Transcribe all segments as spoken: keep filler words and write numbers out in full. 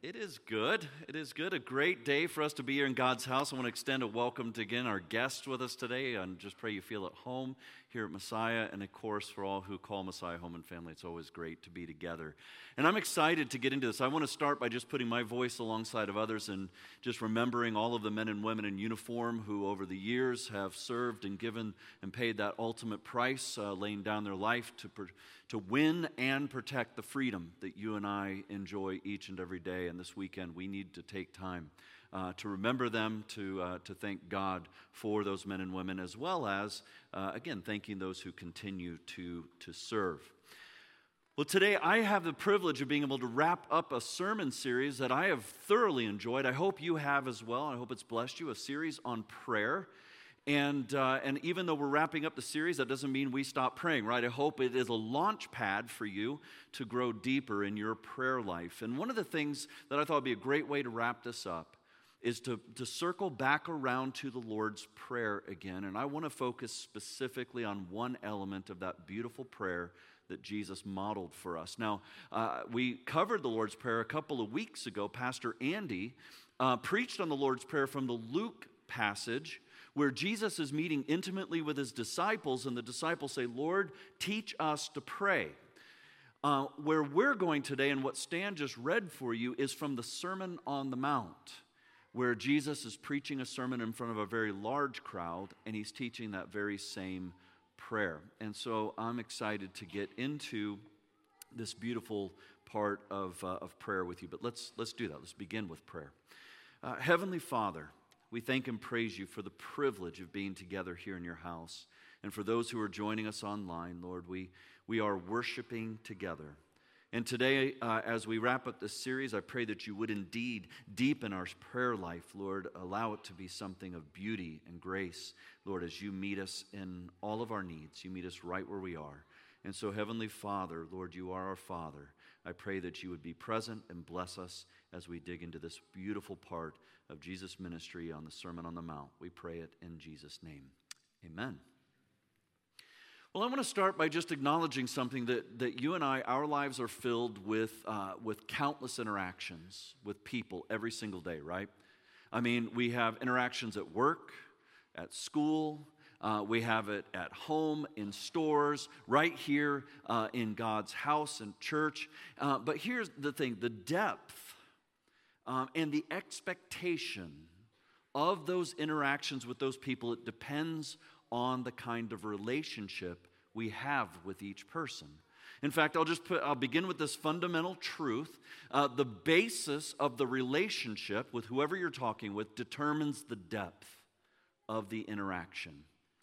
It is good. It is good. A great day for us to be here in God's house. I want to extend a welcome to, again, our guests with us today, and just pray you feel at home here at Messiah, and of course, for all who call Messiah home and family, it's always great to be together. And I'm excited to get into this. I want to start by just putting my voice alongside of others and just remembering all of the men and women in uniform who over the years have served and given and paid that ultimate price, uh, laying down their life to to win and protect the freedom that you and I enjoy each and every day. And this weekend, we need to take time uh, to remember them, to uh, to thank God for those men and women, as well as, uh, again, thanking those who continue to, to serve. Well, today I have the privilege of being able to wrap up a sermon series that I have thoroughly enjoyed. I hope you have as well. I hope it's blessed you, a series on prayer. And uh, and even though we're wrapping up the series, that doesn't mean we stop praying, right? I hope it is a launch pad for you to grow deeper in your prayer life. And one of the things that I thought would be a great way to wrap this up is to, to circle back around to the Lord's Prayer again. And I want to focus specifically on one element of that beautiful prayer that Jesus modeled for us. Now, uh, we covered the Lord's Prayer a couple of weeks ago. Pastor Andy uh, preached on the Lord's Prayer from the Luke passage, where Jesus is meeting intimately with his disciples, and the disciples say, Lord, teach us to pray. Uh, where we're going today, and what Stan just read for you, is from the Sermon on the Mount, where Jesus is preaching a sermon in front of a very large crowd, and he's teaching that very same prayer. And so I'm excited to get into this beautiful part of, uh, of prayer with you. But let's, let's do that. Let's begin with prayer. Uh, Heavenly Father, we thank and praise you for the privilege of being together here in your house. And for those who are joining us online, Lord, we, we are worshiping together. And today, uh, as we wrap up this series, I pray that you would indeed deepen our prayer life, Lord. Allow it to be something of beauty and grace, Lord, as you meet us in all of our needs. You meet us right where we are. And so, Heavenly Father, Lord, you are our Father. I pray that you would be present and bless us as we dig into this beautiful part of Jesus' ministry on the Sermon on the Mount. We pray it in Jesus' name. Amen. Well, I want to start by just acknowledging something that, that you and I, our lives are filled with, uh, with countless interactions with people every single day, right? I mean, we have interactions at work, at school, Uh, we have it at home, in stores, right here uh, in God's house and church. Uh, but here's the thing, the depth um, and the expectation of those interactions with those people, it depends on the kind of relationship we have with each person. In fact, I'll just put, I'll begin with this fundamental truth. Uh, the basis of the relationship with whoever you're talking with determines the depth of the interaction.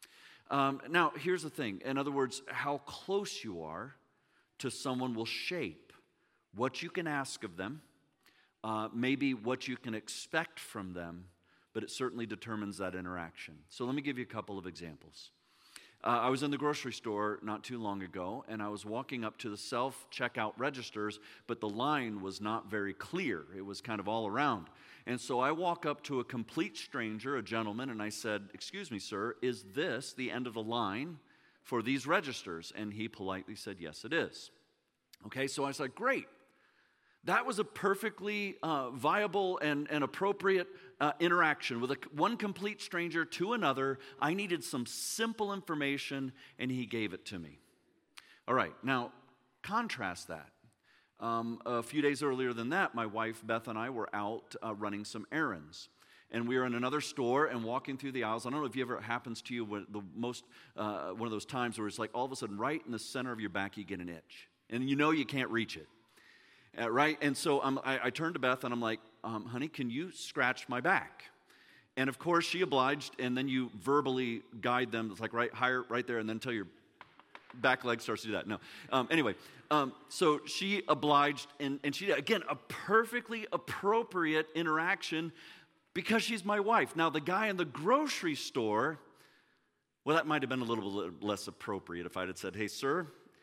Um, now, here's the thing. In other words, how close you are to someone will shape what you can ask of them, uh, maybe what you can expect from them, but it certainly determines that interaction. So let me give you a couple of examples. Uh, I was in the grocery store not too long ago, and I was walking up to the self-checkout registers, but the line was not very clear. It was kind of all around. And so I walk up to a complete stranger, a gentleman, and I said, "Excuse me, sir, is this the end of the line for these registers?" And he politely said, "Yes, it is." Okay, so I said, "Great." That was a perfectly uh, viable and, and appropriate uh, interaction with a, one complete stranger to another. I needed some simple information, and he gave it to me. All right, now contrast that. Um, a few days earlier than that, my wife Beth and I were out uh, running some errands. And we were in another store and walking through the aisles. I don't know if you ever it happens to you when the most uh, one of those times where it's like all of a sudden right in the center of your back you get an itch. And you know you can't reach it. Uh, right? And so um, I, I turned to Beth and I'm like, um, honey, can you scratch my back? And of course she obliged, and then you verbally guide them. It's like right higher, right there, and then until your back leg starts to do that. No. Um, anyway, um, so she obliged, and, and she did, again, a perfectly appropriate interaction because she's my wife. Now, the guy in the grocery store, well, that might have been a little bit less appropriate if I had said, "Hey, sir,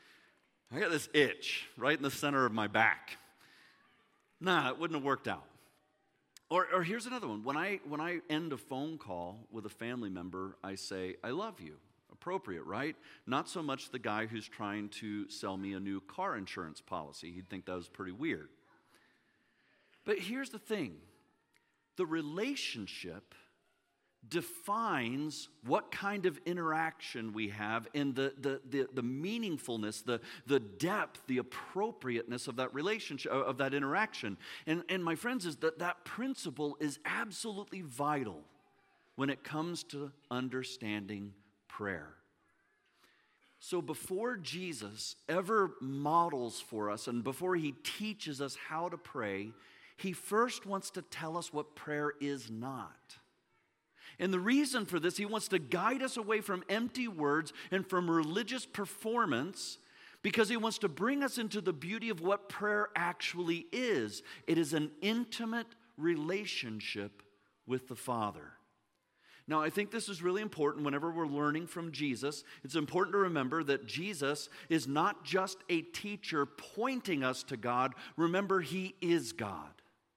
I got this itch right in the center of my back." Nah, it wouldn't have worked out. Or, or here's another one. When I when I end a phone call with a family member, I say, "I love you." Appropriate, right? Not so much the guy who's trying to sell me a new car insurance policy. He'd think that was pretty weird. But here's the thing. The relationship defines what kind of interaction we have and the, the, the, the meaningfulness, the, the depth, the appropriateness of that relationship, of that interaction. And, and my friends, is that that principle is absolutely vital when it comes to understanding prayer. So before Jesus ever models for us and before he teaches us how to pray, he first wants to tell us what prayer is not. And the reason for this, he wants to guide us away from empty words and from religious performance because he wants to bring us into the beauty of what prayer actually is. It is an intimate relationship with the Father. Now, I think this is really important whenever we're learning from Jesus. It's important to remember that Jesus is not just a teacher pointing us to God. Remember, he is God.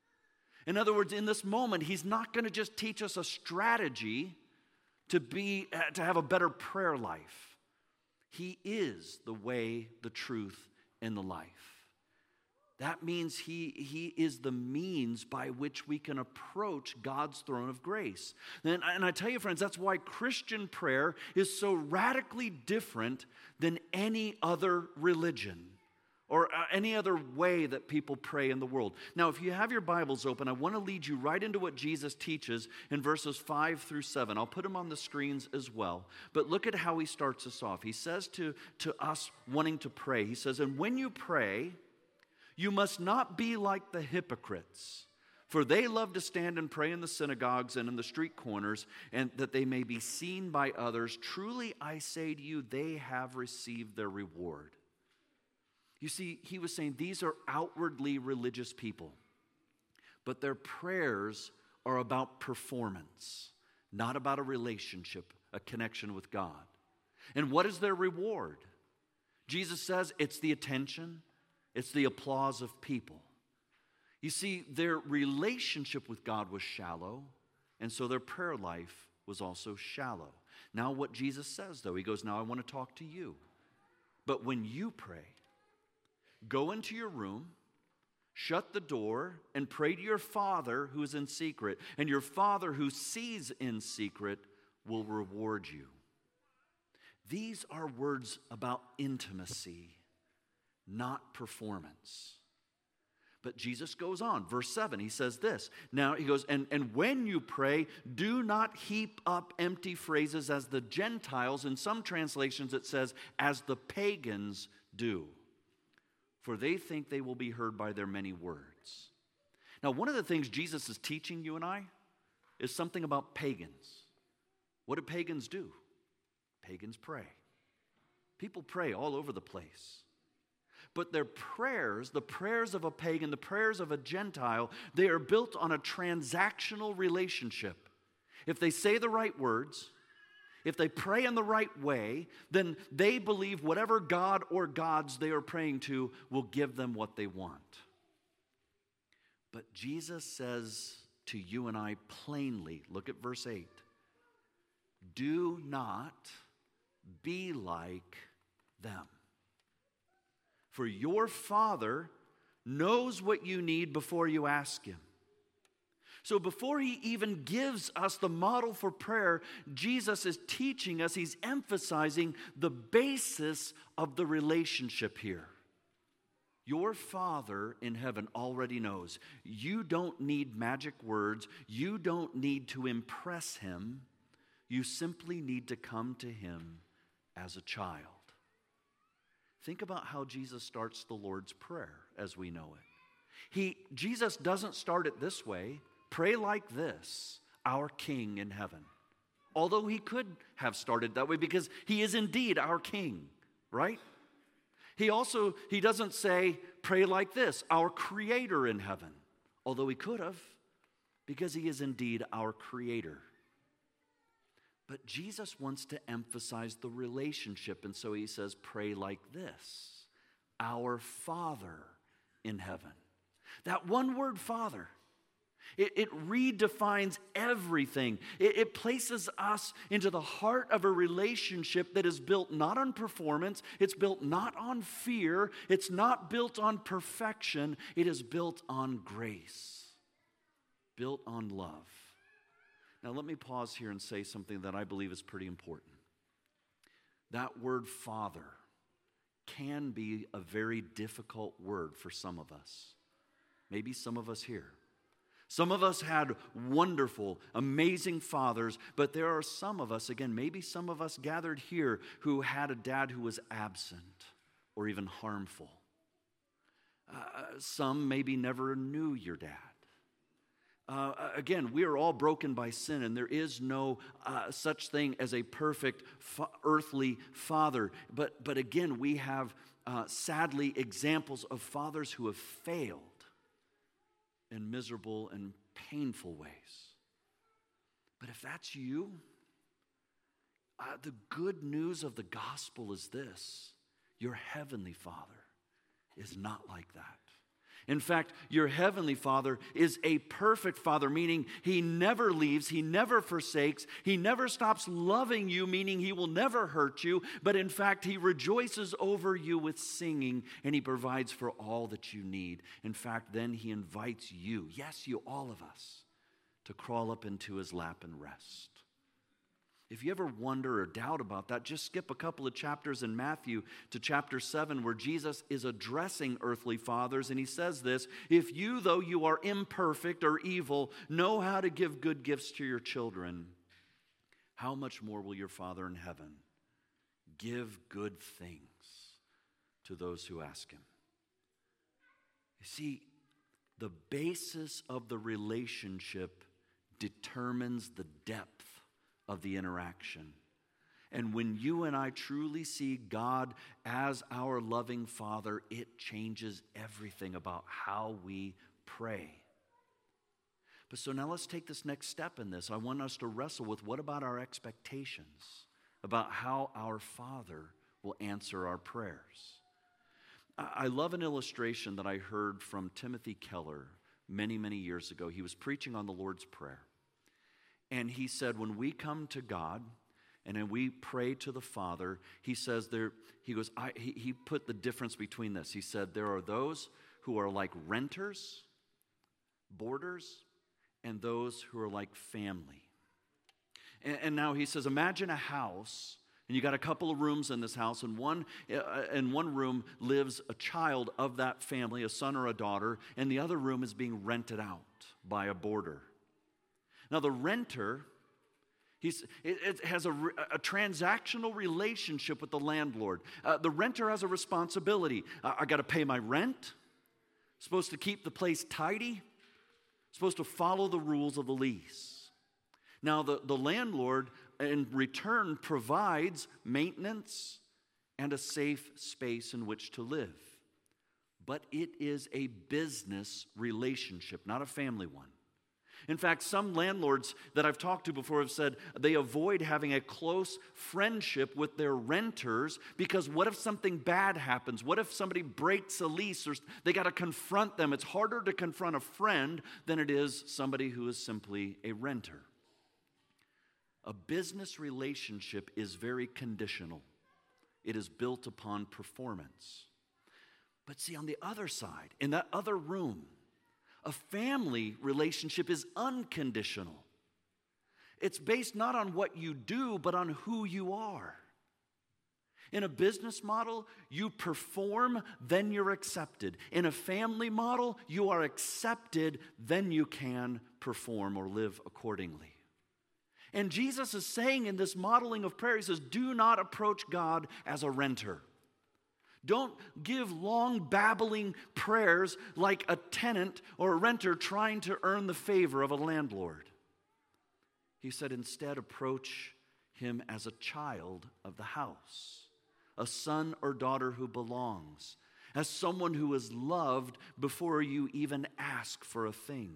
In other words, in this moment, he's not going to just teach us a strategy to be to have a better prayer life. He is the way, the truth, and the life. That means he, he is the means by which we can approach God's throne of grace. And, and I tell you, friends, that's why Christian prayer is so radically different than any other religion or any other way that people pray in the world. Now, if you have your Bibles open, I want to lead you right into what Jesus teaches in verses five through seven. I'll put them on the screens as well. But look at how he starts us off. He says to, to us wanting to pray, he says, "And when you pray, you must not be like the hypocrites, for they love to stand and pray in the synagogues and in the street corners, and that they may be seen by others. Truly, I say to you, they have received their reward." You see, he was saying these are outwardly religious people, but their prayers are about performance, not about a relationship, a connection with God. And what is their reward? Jesus says it's the attention, it's the applause of people. You see, their relationship with God was shallow, and so their prayer life was also shallow. Now what Jesus says, though, he goes, now I want to talk to you. But when you pray, go into your room, shut the door, and pray to your Father who is in secret. And your Father who sees in secret will reward you. These are words about intimacy, not performance. But Jesus goes on. Verse seven, he says this. Now he goes, and, and when you pray, do not heap up empty phrases as the Gentiles. In some translations it says, as the pagans do. For they think they will be heard by their many words. Now, one of the things Jesus is teaching you and I is something about pagans. What do pagans do? Pagans pray. People pray all over the place. But their prayers, the prayers of a pagan, the prayers of a Gentile, they are built on a transactional relationship. If they say the right words, if they pray in the right way, then they believe whatever God or gods they are praying to will give them what they want. But Jesus says to you and I plainly, look at verse eight, do not be like them. For your Father knows what you need before you ask him. So before he even gives us the model for prayer, Jesus is teaching us, he's emphasizing the basis of the relationship here. Your Father in heaven already knows. You don't need magic words. You don't need to impress him. You simply need to come to him as a child. Think about how Jesus starts the Lord's Prayer as we know it. He, Jesus doesn't start it this way. Pray like this, our King in heaven. Although he could have started that way because he is indeed our King, right? He also, he doesn't say, pray like this, our Creator in heaven. Although he could have, because he is indeed our Creator. But Jesus wants to emphasize the relationship, and so he says, pray like this, our Father in heaven. That one word, Father, It, it redefines everything. It, it places us into the heart of a relationship that is built not on performance. It's built not on fear. It's not built on perfection. It is built on grace. built on love. Now let me pause here and say something that I believe is pretty important. That word Father can be a very difficult word for some of us. Maybe some of us here. Some of us had wonderful, amazing fathers, but there are some of us, again, maybe some of us gathered here who had a dad who was absent or even harmful. Uh, some maybe never knew your dad. Uh, again, we are all broken by sin, and there is no uh, such thing as a perfect fa- earthly father. But, but again, we have uh, sadly examples of fathers who have failed in miserable and painful ways. But if that's you, uh, the good news of the gospel is this: your heavenly Father is not like that. In fact, your heavenly Father is a perfect Father, meaning He never leaves, He never forsakes, He never stops loving you, meaning He will never hurt you, but in fact, He rejoices over you with singing, and He provides for all that you need. In fact, then He invites you, yes, you, all of us, to crawl up into His lap and rest. If you ever wonder or doubt about that, just skip a couple of chapters in Matthew to chapter seven, where Jesus is addressing earthly fathers, and He says this: if you, though you are imperfect or evil, know how to give good gifts to your children, how much more will your Father in heaven give good things to those who ask Him? You see, the basis of the relationship determines the depth of the interaction. And when you and I truly see God as our loving Father, it changes everything about how we pray. But so now let's take this next step in this. I want us to wrestle with, what about our expectations about how our Father will answer our prayers? I love an illustration that I heard from Timothy Keller many, many years ago. He was preaching on the Lord's Prayer. And he said, when we come to God and then we pray to the Father, he says there, he goes, I, he, he put the difference between this. He said, there are those who are like renters, boarders, and those who are like family. And, and now he says, imagine a house, and you got a couple of rooms in this house, and one uh, in one room lives a child of that family, a son or a daughter, and the other room is being rented out by a boarder. Now, the renter, he's, it, it has a, a transactional relationship with the landlord. Uh, the renter has a responsibility. Uh, I got to pay my rent, supposed to keep the place tidy, supposed to follow the rules of the lease. Now, the, the landlord, in return, provides maintenance and a safe space in which to live. But it is a business relationship, not a family one. In fact, some landlords that I've talked to before have said they avoid having a close friendship with their renters because what if something bad happens? What if somebody breaks a lease, or they got to confront them? It's harder to confront a friend than it is somebody who is simply a renter. A business relationship is very conditional. It is built upon performance. But see, on the other side, in that other room, a family relationship is unconditional. It's based not on what you do, but on who you are. In a business model, you perform, then you're accepted. In a family model, you are accepted, then you can perform or live accordingly. And Jesus is saying in this modeling of prayer, He says, do not approach God as a renter. Don't give long babbling prayers like a tenant or a renter trying to earn the favor of a landlord. He said, instead, approach Him as a child of the house, a son or daughter who belongs, as someone who is loved before you even ask for a thing.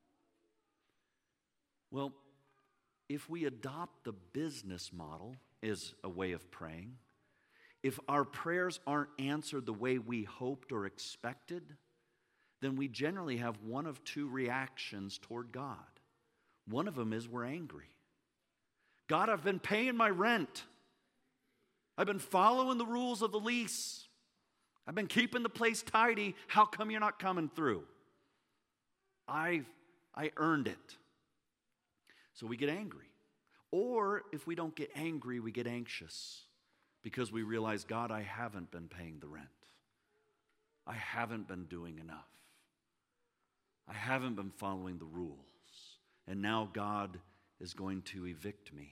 Well, if we adopt the business model as a way of praying, if our prayers aren't answered the way we hoped or expected, then we generally have one of two reactions toward God. One of them is we're angry. God, I've been paying my rent. I've been following the rules of the lease. I've been keeping the place tidy. How come you're not coming through? I, I earned it. So we get angry. Or if we don't get angry, we get anxious because we realize, God, I haven't been paying the rent. I haven't been doing enough. I haven't been following the rules. And now God is going to evict me.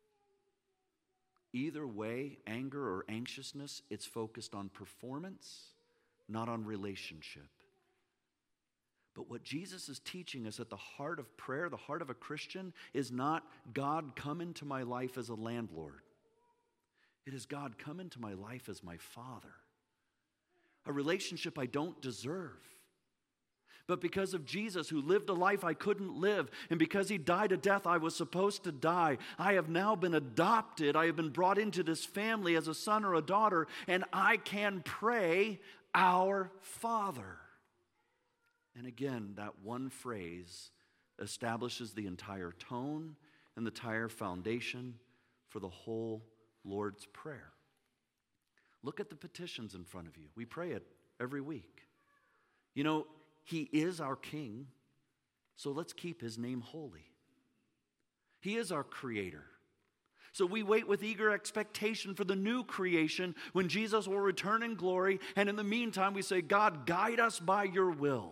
Either way, anger or anxiousness, it's focused on performance, not on relationship. But what Jesus is teaching us at the heart of prayer, the heart of a Christian, is not God come into my life as a landlord. It is God come into my life as my Father. A relationship I don't deserve. But because of Jesus, who lived a life I couldn't live, and because he died a death I was supposed to die, I have now been adopted. I have been brought into this family as a son or a daughter, and I can pray, Our Father. And again, that one phrase establishes the entire tone and the entire foundation for the whole Lord's Prayer. Look at the petitions in front of you. We pray it every week. You know, he is our King, so let's keep his name holy. He is our Creator. So we wait with eager expectation for the new creation when Jesus will return in glory. And in the meantime, we say, God, guide us by your will.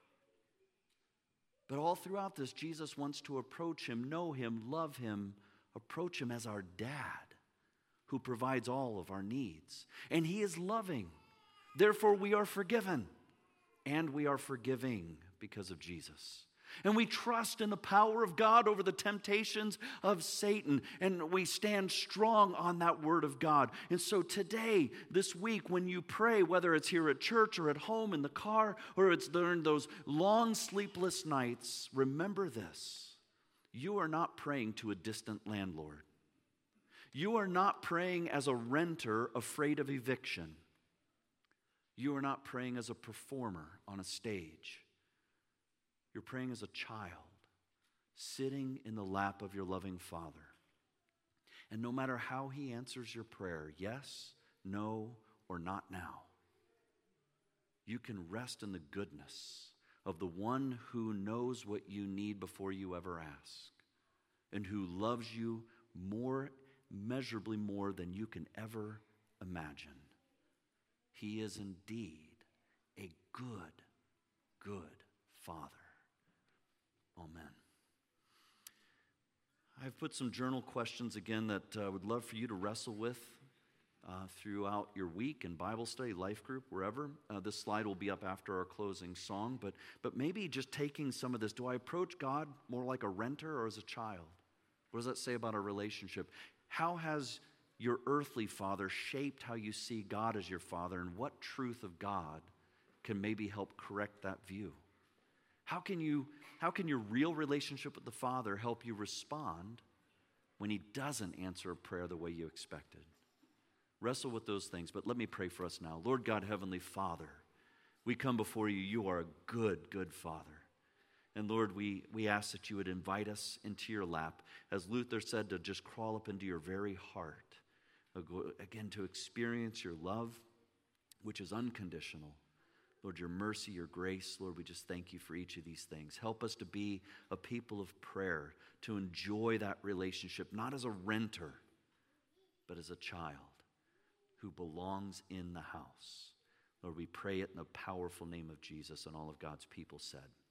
But all throughout this, Jesus wants to approach him, know him, love him, approach him as our dad who provides all of our needs. And he is loving. Therefore, we are forgiven. And we are forgiving because of Jesus. And we trust in the power of God over the temptations of Satan. And we stand strong on that word of God. And so today, this week, when you pray, whether it's here at church or at home in the car, or it's during those long sleepless nights, remember this. You are not praying to a distant landlord. You are not praying as a renter afraid of eviction. You are not praying as a performer on a stage. You're praying as a child, sitting in the lap of your loving Father. And no matter how he answers your prayer, yes, no, or not now, you can rest in the goodness of the one who knows what you need before you ever ask, and who loves you more, measurably more than you can ever imagine. He is indeed a good, good Father. Amen. I've put some journal questions again that I uh, would love for you to wrestle with uh, throughout your week in Bible study, life group, wherever. Uh, this slide will be up after our closing song, but, but maybe just taking some of this. Do I approach God more like a renter or as a child? What does that say about our relationship? How has your earthly father shaped how you see God as your Father, and what truth of God can maybe help correct that view? How can you, how can your real relationship with the Father help you respond when he doesn't answer a prayer the way you expected? Wrestle with those things, but let me pray for us now. Lord God, Heavenly Father, we come before you. You are a good, good Father. And Lord, we, we ask that you would invite us into your lap, as Luther said, to just crawl up into your very heart. Again, to experience your love, which is unconditional. Lord, your mercy, your grace, Lord, we just thank you for each of these things. Help us to be a people of prayer, to enjoy that relationship, not as a renter, but as a child who belongs in the house. Lord, we pray it in the powerful name of Jesus, and all of God's people said.